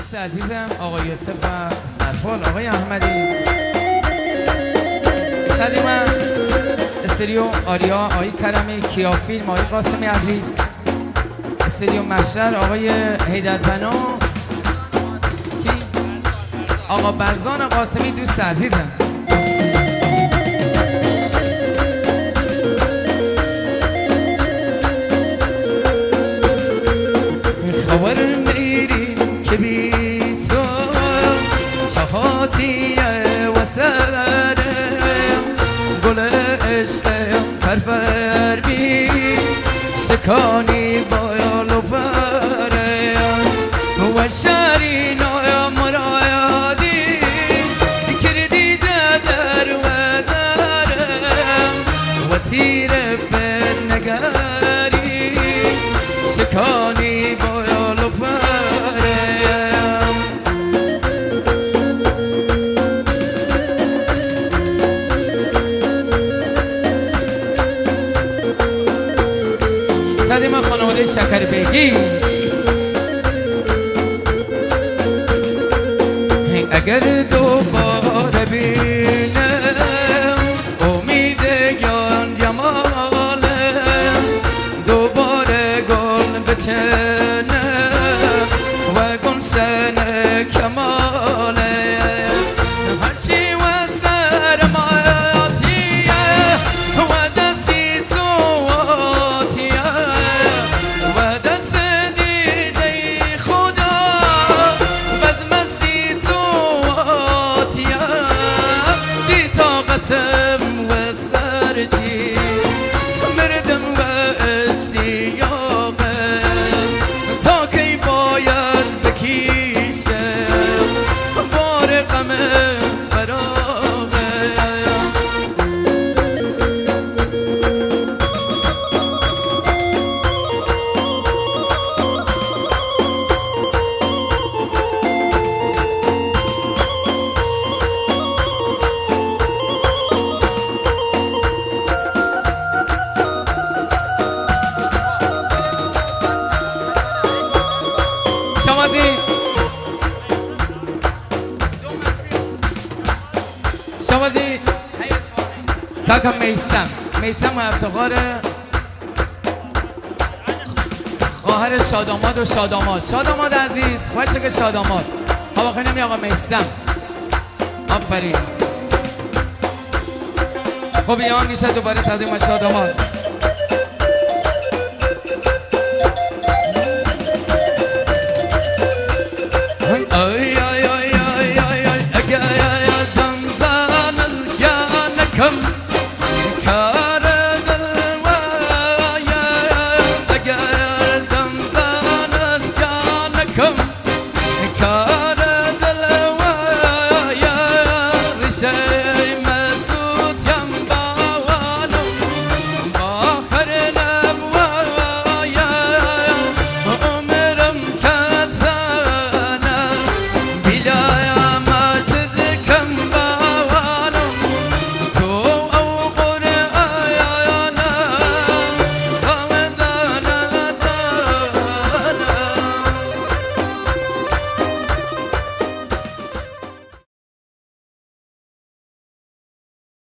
دوست عزیزم آقای یوسف و سرپال آقای احمدی، صدیما استریو آریا آقای کرمی، کیا فیلم آقای قاسمی عزیز، استریو محشر آقای حیدربنا، آقا برزان قاسمی دوست عزیزم. خبر میری که بی تو شهاتیه و سرم گل عشقم پرپر بی شکانی بایال و برم و شرینایم مرایادی کردی در و درم و تیر فر نگری شکانی بایال و برم. صدیما خانواده شکر بگی اگر دوباره بینم امید گل جمالم دوباره گل بچنم و گلشن کمالم هرچی و سرمایاتیه و دستی تواتیه و دست دیده خدا بدمستی تواتیه دی طاقتم و سرچی مردم و اشتیاقم تا کی باید بکیشم بار غم فراقم. شمازی کاکا میسم و افتخار خواهر شاداماد و شاداماد عزیز خوشه که شاداماد هواخینه می آقا میسم آفرین. خب یه آنگیشه دوباره تقدیم شاداماد.